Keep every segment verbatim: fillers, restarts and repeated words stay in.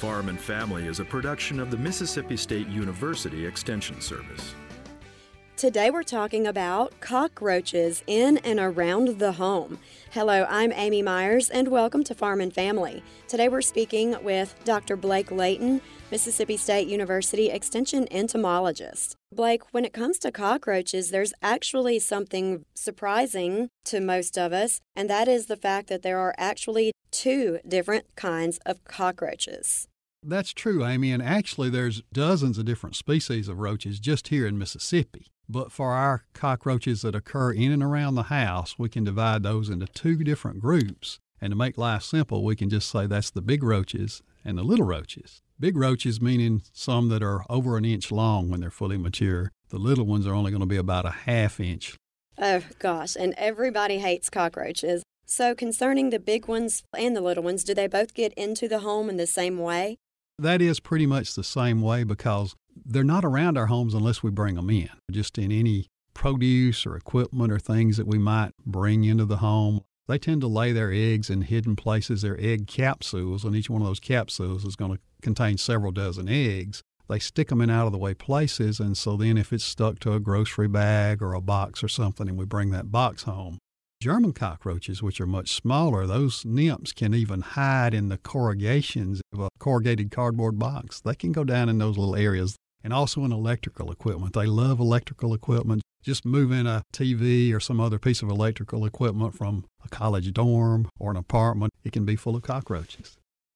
Farm and Family is a production of the Mississippi State University Extension Service. Today we're talking about cockroaches in and around the home. Hello, I'm Amy Myers, and welcome to Farm and Family. Today we're speaking with Doctor Blake Layton, Mississippi State University Extension entomologist. Blake, when it comes to cockroaches, there's actually something surprising to most of us, and that is the fact that there are actually two different kinds of cockroaches. That's true, Amy, and actually there's dozens of different species of roaches just here in Mississippi. But for our cockroaches that occur in and around the house, we can divide those into two different groups. And to make life simple, we can just say that's the big roaches and the little roaches. Big roaches meaning some that are over an inch long when they're fully mature. The little ones are only going to be about a half inch. Oh, gosh, and everybody hates cockroaches. So concerning the big ones and the little ones, do they both get into the home in the same way? That is pretty much the same way because they're not around our homes unless we bring them in. Just in any produce or equipment or things that we might bring into the home, they tend to lay their eggs in hidden places. They're egg capsules, and each one of those capsules is going to contain several dozen eggs. They stick them in out-of-the-way places, and so then if it's stuck to a grocery bag or a box or something and we bring that box home, German cockroaches, which are much smaller, those nymphs can even hide in the corrugations of a corrugated cardboard box. They can go down in those little areas. And also in electrical equipment. They love electrical equipment. Just move in a T V or some other piece of electrical equipment from a college dorm or an apartment. It can be full of cockroaches.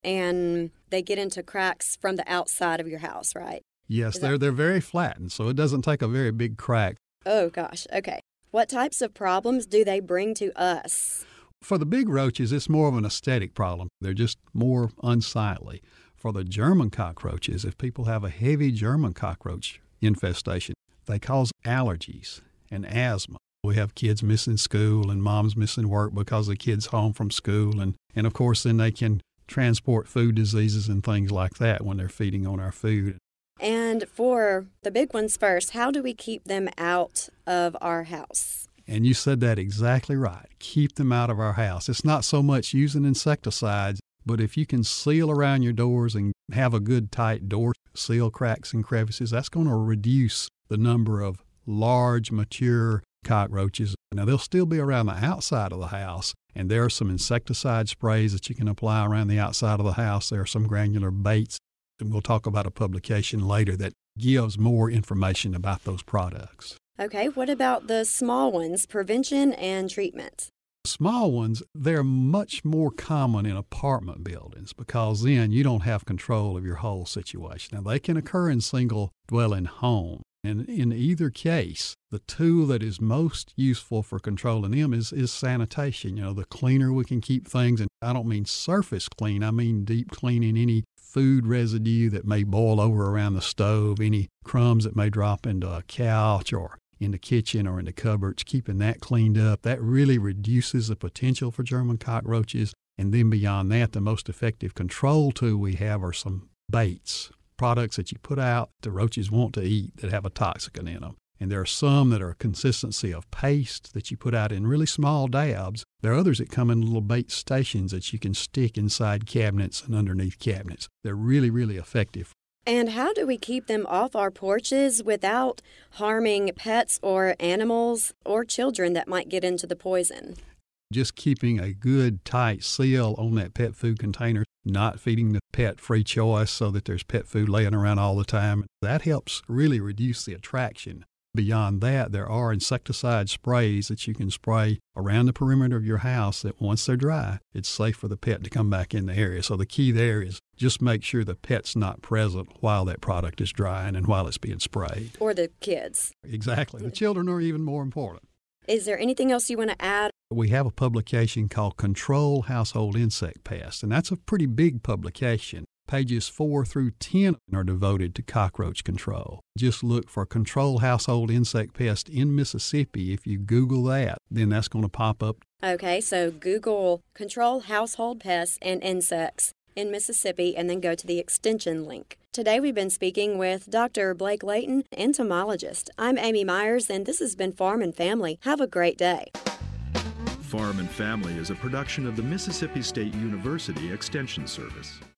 And they get into cracks from the outside of your house, right? Yes, Is they're that... they're very flattened, so it doesn't take a very big crack. Oh, gosh. Okay. What types of problems do they bring to us? For the big roaches, it's more of an aesthetic problem. They're just more unsightly. For the German cockroaches, if people have a heavy German cockroach infestation, they cause allergies and asthma. We have kids missing school and moms missing work because the kid's home from school. And, and of course, then they can transport food diseases and things like that when they're feeding on our food. And for the big ones first, how do we keep them out of our house? And you said that exactly right. Keep them out of our house. It's not so much using insecticides, but if you can seal around your doors and have a good tight door seal, cracks and crevices, that's going to reduce the number of large, mature cockroaches. Now, they'll still be around the outside of the house, and there are some insecticide sprays that you can apply around the outside of the house. There are some granular baits, and we'll talk about a publication later that gives more information about those products. Okay, what about the small ones, prevention and treatment? Small ones, they're much more common in apartment buildings because then you don't have control of your whole situation. Now, they can occur in single-dwelling homes. And in either case, the tool that is most useful for controlling them is, is sanitation. You know, the cleaner we can keep things, and I don't mean surface clean, I mean deep cleaning any food residue that may boil over around the stove, any crumbs that may drop into a couch or in the kitchen or in the cupboards, keeping that cleaned up. That really reduces the potential for German cockroaches. And then beyond that, the most effective control tool we have are some baits, products that you put out the roaches want to eat that have a toxicant in them. And there are some that are a consistency of paste that you put out in really small dabs. There are others that come in little bait stations that you can stick inside cabinets and underneath cabinets. They're really, really effective. And how do we keep them off our porches without harming pets or animals or children that might get into the poison? Just keeping a good tight seal on that pet food container, not feeding the pet free choice so that there's pet food laying around all the time. That helps really reduce the attraction. Beyond that, there are insecticide sprays that you can spray around the perimeter of your house that once they're dry, it's safe for the pet to come back in the area. So the key there is just make sure the pet's not present while that product is drying and while it's being sprayed. Or the kids. Exactly. The children are even more important. Is there anything else you want to add? We have a publication called Control Household Insect Pests, and that's a pretty big publication. Pages four through ten are devoted to cockroach control. Just look for Control Household Insect Pest in Mississippi. If you Google that, then that's going to pop up. Okay, so Google Control Household Pests and Insects in Mississippi and then go to the extension link. Today we've been speaking with Doctor Blake Layton, entomologist. I'm Amy Myers, and this has been Farm and Family. Have a great day. Farm and Family is a production of the Mississippi State University Extension Service.